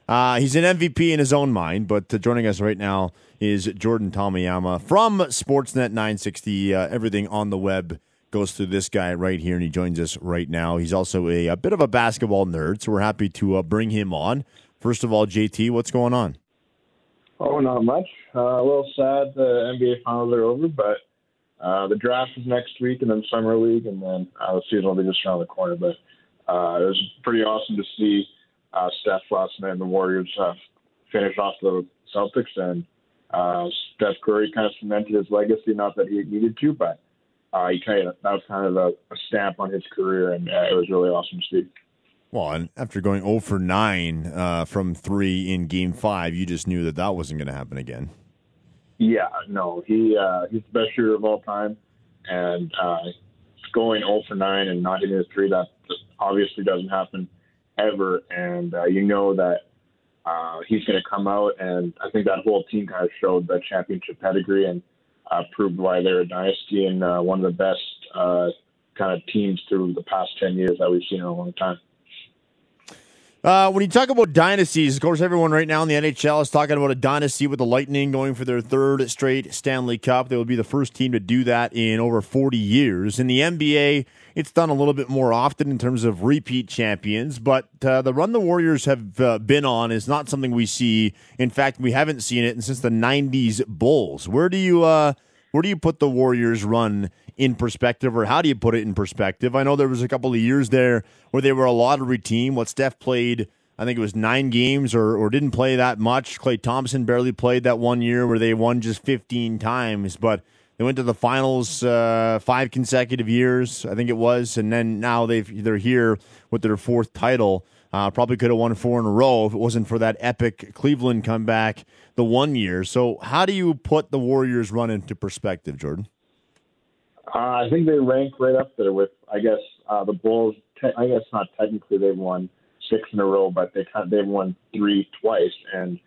He's an MVP in his own mind, but joining us right now is Jordan Tamayama from Sportsnet 960. Everything on the web goes through this guy right here, and he joins us right now. He's also a bit of a basketball nerd, so we're happy to bring him on. First of all, JT, what's going on? Oh, not much. A little sad the NBA finals are over, but the draft is next week, and then summer league, and then the season will be just around the corner. But it was pretty awesome to see Steph last night and the Warriors finish off the Celtics, and Steph Curry kind of cemented his legacy. Not that he needed to, but that was kind of a stamp on his career, and it was really awesome to see. Well, and after going 0 for 9 from 3 in Game 5, you just knew that wasn't going to happen again. Yeah, no, he's the best shooter of all time, and going 0 for 9 and not hitting a three, that obviously doesn't happen ever, and you know that he's going to come out, and I think that whole team kind of showed the championship pedigree and proved why they're a dynasty and one of the best kind of teams through the past 10 years that we've seen in a long time. When you talk about dynasties, of course, everyone right now in the NHL is talking about a dynasty with the Lightning going for their third straight Stanley Cup. They will be the first team to do that in over 40 years. In the NBA, it's done a little bit more often in terms of repeat champions, but the run the Warriors have been on is not something we see. In fact, we haven't seen it since the 90s Bulls. Where do you put the Warriors' run in perspective, or how do you put it in perspective? I know there was a couple of years there where they were a lottery team. What Steph played, I think it was 9 games or didn't play that much. Klay Thompson barely played that one year where they won just 15 times, but they went to the finals 5 consecutive years, I think it was, and then now they're here with their 4th title. Probably could have won 4 in a row if it wasn't for that epic Cleveland comeback the one year. So how do you put the Warriors' run into perspective, Jordan? I think they rank right up there with, I guess, the Bulls. I guess not technically they've won 6 in a row, but they've won 3 twice. And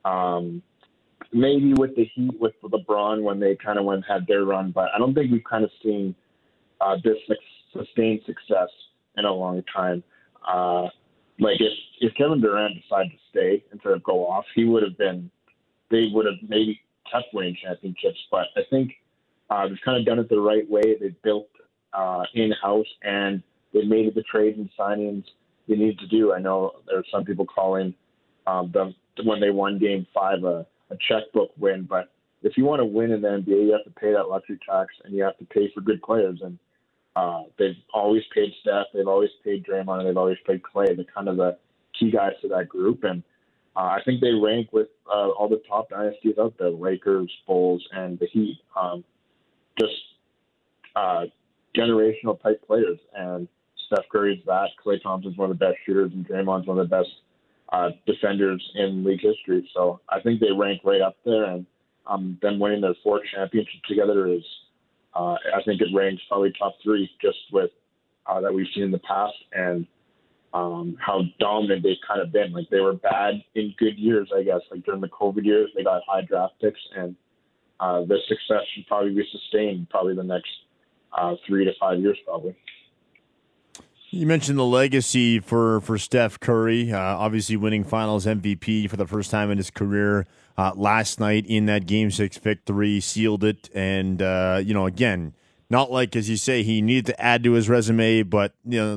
maybe with the Heat, with LeBron, when they kind of had their run. But I don't think we've kind of seen this sustained success in a long time. Like if Kevin Durant decided to stay instead of go off, they would have maybe kept winning championships. But I think they've kind of done it the right way. They built in-house, and they made the trades and signings they need to do. I know there are some people calling when they won Game 5 a checkbook win, but if you want to win in the NBA, you have to pay that luxury tax, and you have to pay for good players. And they've always paid Steph, they've always paid Draymond, and they've always paid Klay. They're kind of the key guys to that group, and I think they rank with all the top dynasties out there: Lakers, Bulls, and the Heat. Just generational type players, and Steph Curry's that. Klay Thompson's one of the best shooters, and Draymond's one of the best defenders in league history. So I think they rank right up there, and them winning their 4th championship together is, I think it ranks probably top 3 just with that we've seen in the past, and how dominant they've kind of been. Like, they were bad in good years, I guess. Like during the COVID years, they got high draft picks, and their success should probably be sustained probably the next 3 to 5 years probably. You mentioned the legacy for Steph Curry, obviously winning Finals MVP for the first time in his career last night in that Game 6 victory, sealed it. And, again, not like, as you say, he needed to add to his resume, but,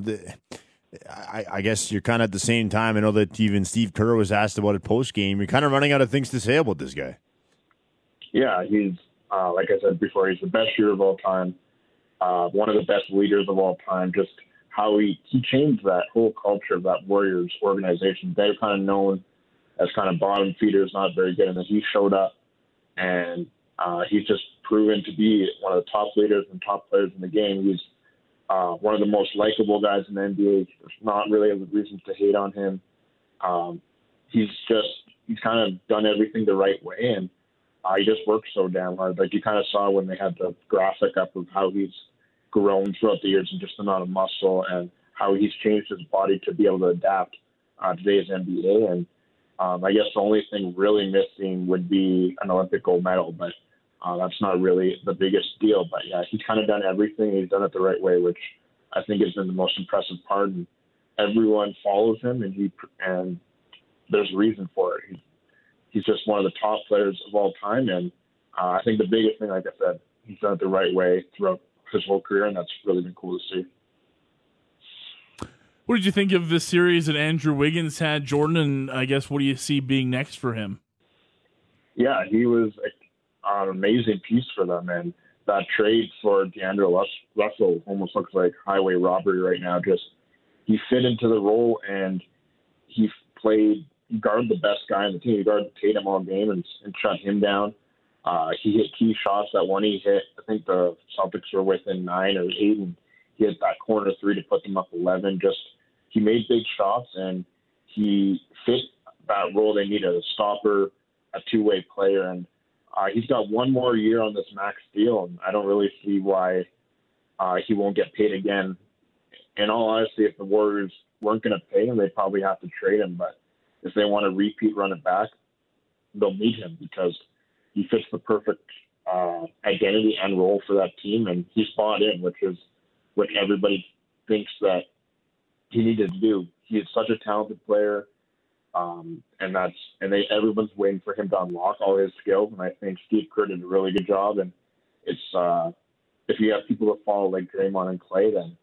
I guess you're kind of at the same time. I know that even Steve Kerr was asked about it post-game. You're kind of running out of things to say about this guy. Yeah, he's, like I said before, he's the best shooter of all time, one of the best leaders of all time. Just how he changed that whole culture of that Warriors organization. They're kind of known as kind of bottom feeders, not very good, and then he showed up, and he's just proven to be one of the top leaders and top players in the game. He's one of the most likable guys in the NBA. There's not really a reason to hate on him. He's kind of done everything the right way, and he just works so damn hard. Like you kind of saw when they had the graphic up of how he's grown throughout the years and just the amount of muscle and how he's changed his body to be able to adapt today's NBA. And I guess the only thing really missing would be an Olympic gold medal, but that's not really the biggest deal. But yeah, he's kind of done everything. He's done it the right way, which I think has been the most impressive part. And everyone follows him, and there's a reason for it. He's just one of the top players of all time, and I think the biggest thing, like I said, he's done it the right way throughout his whole career, and that's really been cool to see. What did you think of the series that Andrew Wiggins had, Jordan, and I guess what do you see being next for him? Yeah, he was an amazing piece for them, and that trade for D'Angelo Russell almost looks like highway robbery right now. Just he fit into the role, and he guarded the best guy on the team. He guarded Tatum all game and shut him down. He hit key shots. That one he hit, I think the Celtics were within 9 or 8, and he hit that corner three to put them up 11. Just he made big shots, and he fit that role they needed, a stopper, a two-way player, and he's got one more year on this max deal, and I don't really see why he won't get paid again. In all honesty, if the Warriors weren't going to pay him, they'd probably have to trade him, but if they want to repeat run it back, they'll need him because he fits the perfect identity and role for that team, and he's bought in, which is what everybody thinks that he needed to do. He is such a talented player, and everyone's waiting for him to unlock all his skills. And I think Steve Kerr did a really good job. And it's if you have people that follow like Draymond and Clay, then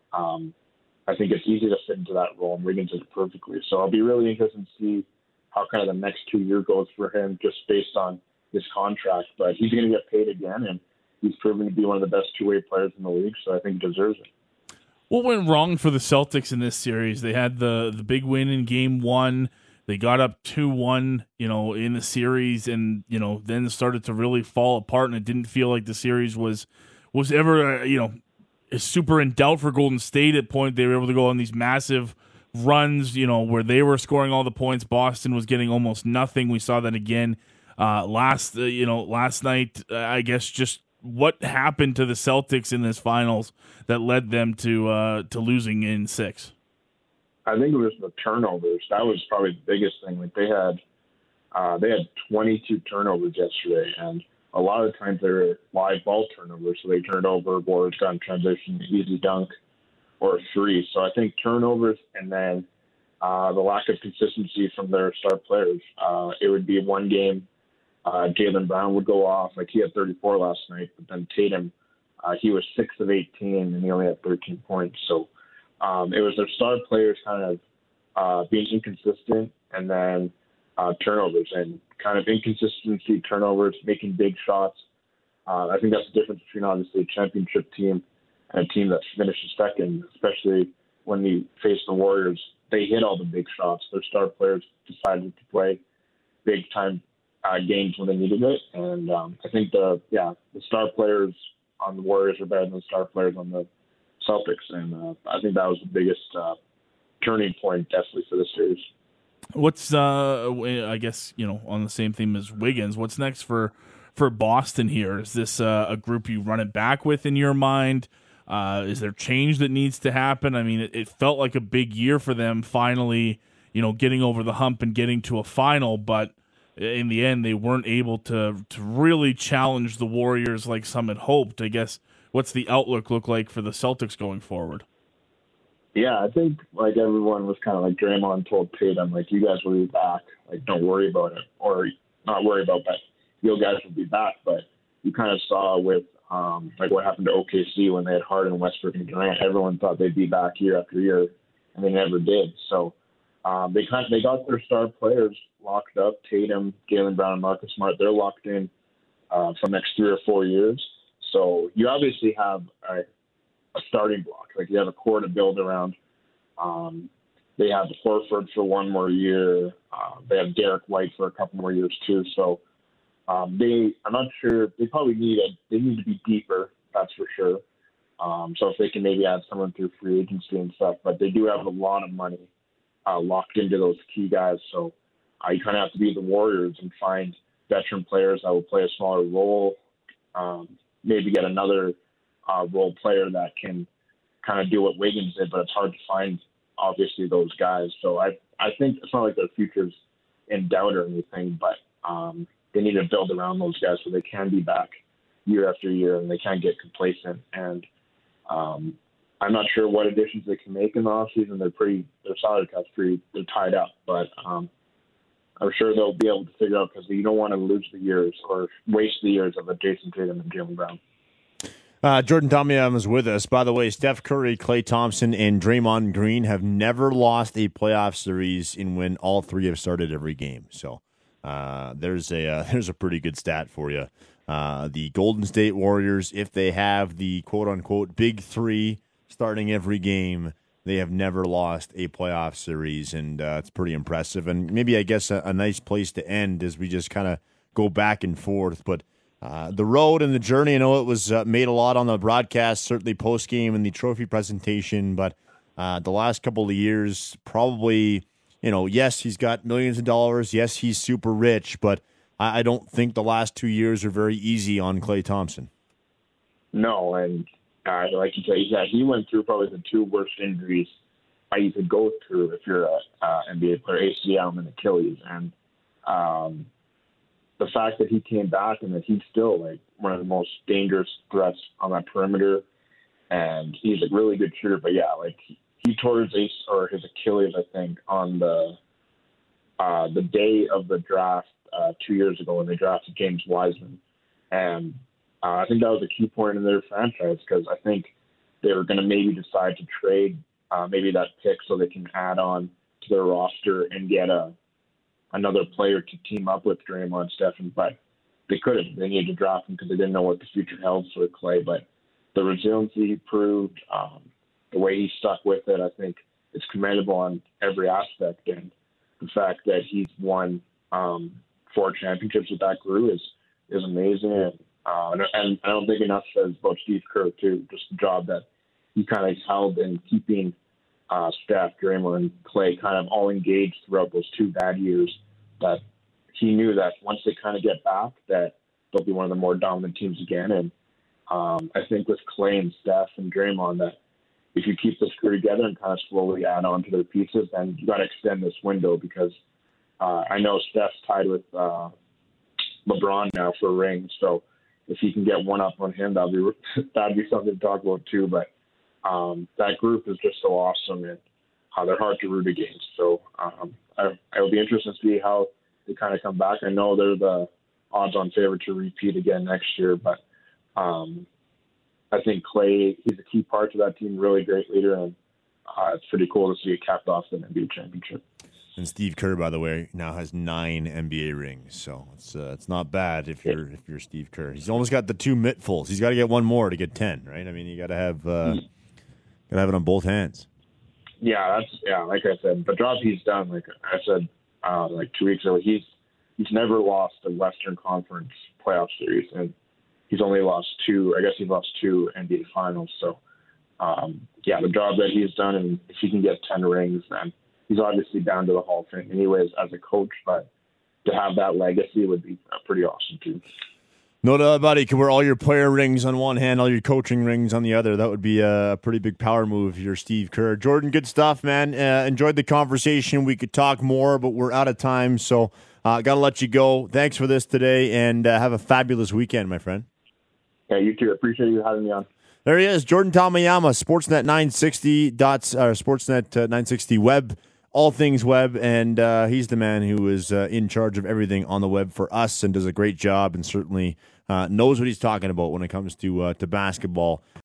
I think it's easy to fit into that role, and Wiggins did it perfectly. So I'll be really interested to see how kind of the next 2 years goes for him, just based on his contract. But he's going to get paid again, and he's proven to be one of the best two-way players in the league. So I think he deserves it. What went wrong for the Celtics in this series? They had the big win in Game 1. They got up 2-1, in the series, and then started to really fall apart. And it didn't feel like the series was ever super in doubt for Golden State. At point they were able to go on these massive runs, where they were scoring all the points. Boston was getting almost nothing. We saw that again last night. I guess just what happened to the Celtics in this finals that led them to losing in 6? I think it was the turnovers. That was probably the biggest thing. Like they had 22 turnovers yesterday, and a lot of times they were live ball turnovers. So they turned over, Warriors got in transition, easy dunk, or a three. So I think turnovers, and then the lack of consistency from their star players. It would be one game. Jaylen Brown would go off. Like he had 34 last night, but then Tatum, he was 6 of 18, and he only had 13 points. So it was their star players kind of being inconsistent, and then turnovers, and kind of inconsistency, turnovers, making big shots. I think that's the difference between obviously a championship team and a team that finishes second, especially when you face the Warriors. They hit all the big shots. Their star players decided to play big time games when they needed it, and I think the star players on the Warriors are better than the star players on the Celtics, and I think that was the biggest turning point definitely for the series. What's I guess on the same theme as Wiggins, what's next for Boston here? Is this a group you run it back with in your mind? Is there change that needs to happen? I mean, it felt like a big year for them finally, getting over the hump and getting to a final, but in the end, they weren't able to really challenge the Warriors like some had hoped. I guess, what's the outlook look like for the Celtics going forward? Yeah, I think like everyone was kind of like Draymond told Tatum, like, you guys will be back. Like, don't worry about it. Or not worry about that. You guys will be back. But you kind of saw with like what happened to OKC when they had Harden, Westbrook, and Durant. Everyone thought they'd be back year after year, and they never did. So they got their star players locked up. Tatum, Jaylen Brown, and Marcus Smart, they're locked in for the next 3 or 4 years. So you obviously have a starting block. Like, you have a core to build around. They have Horford for 1 more year. They have Derek White for a couple more years too. So I'm not sure. They probably need to be deeper. That's for sure. So if they can maybe add someone through free agency and stuff, but they do have a lot of money locked into those key guys. So you kind of have to be the Warriors and find veteran players that will play a smaller role. Maybe get another role player that can kind of do what Wiggins did, but it's hard to find, obviously, those guys. So I think it's not like their future's in doubt or anything, but they need to build around those guys so they can be back year after year and they can't get complacent. And I'm not sure what additions they can make in the offseason. Their salary cap's they're tied up, but I'm sure they'll be able to figure out because you don't want to lose the years or waste the years of a Jason Tatum and Jaylen Brown. Jordan Tomiam is with us. By the way, Steph Curry, Klay Thompson, and Draymond Green have never lost a playoff series in when all three have started every game. So there's a pretty good stat for you. The Golden State Warriors, if they have the quote-unquote big three starting every game, they have never lost a playoff series, and it's pretty impressive. And maybe, I guess, a nice place to end as we just kind of go back and forth. But the road and the journey, I know it was made a lot on the broadcast, certainly post-game and the trophy presentation, but the last couple of years, probably, yes, he's got millions of dollars. Yes, he's super rich, but I don't think the last 2 years are very easy on Klay Thompson. No, and like you said, he went through probably the two worst injuries you could go through if you're an NBA player, ACL and Achilles. And the fact that he came back and that he's still like one of the most dangerous threats on that perimeter, and he's a really good shooter. But yeah, like he tore his his Achilles, I think, on the day of the draft 2 years ago when they drafted James Wiseman, and I think that was a key point in their franchise because I think they were going to maybe decide to trade maybe that pick so they can add on to their roster and get another player to team up with Draymond, Stephen, but they couldn't. They needed to draft him because they didn't know what the future held for Klay. But the resiliency he proved, the way he stuck with it, I think it's commendable on every aspect. And the fact that he's won 4 championships with that crew is amazing. And I don't think enough says about Steve Kerr, too, just the job that he kind of held in keeping Steph, Draymond, and Klay kind of all engaged throughout those 2 bad years, that he knew that once they kind of get back, that they'll be one of the more dominant teams again. And I think with Klay and Steph and Draymond, that if you keep this crew together and kind of slowly add on to their pieces, then you got to extend this window because I know Steph's tied with LeBron now for a ring. So if he can get one up on him, that'd be something to talk about too. But that group is just so awesome, and they're hard to root against. So it'll be interesting to see how they kind of come back. I know they're the odds-on favorite to repeat again next year, but I think Klay, he's a key part to that team, really great leader, and it's pretty cool to see it capped off the NBA championship. And Steve Kerr, by the way, now has 9 NBA rings, so it's not bad if you're Steve Kerr. He's almost got the 2 mittfuls. He's got to get one more to get 10, right? I mean, you got to have it on both hands. Yeah, like I said, the job he's done, like I said, like 2 weeks ago, he's never lost a Western Conference playoff series, and he's only lost 2. I guess he lost 2 NBA finals. So, the job that he's done, and if he can get 10 rings, then he's obviously down to the Hall of Fame anyways as a coach, but to have that legacy would be pretty awesome too. No doubt about it. You can wear all your player rings on one hand, all your coaching rings on the other. That would be a pretty big power move if you're Steve Kerr. Jordan, good stuff, man. Enjoyed the conversation. We could talk more, but we're out of time, so got to let you go. Thanks for this today, and have a fabulous weekend, my friend. Yeah, you too. Appreciate you having me on. There he is, Jordan Tomayama, Sportsnet 960 Sportsnet 960 web, all things web, and he's the man who is in charge of everything on the web for us and does a great job and certainly knows what he's talking about when it comes to basketball.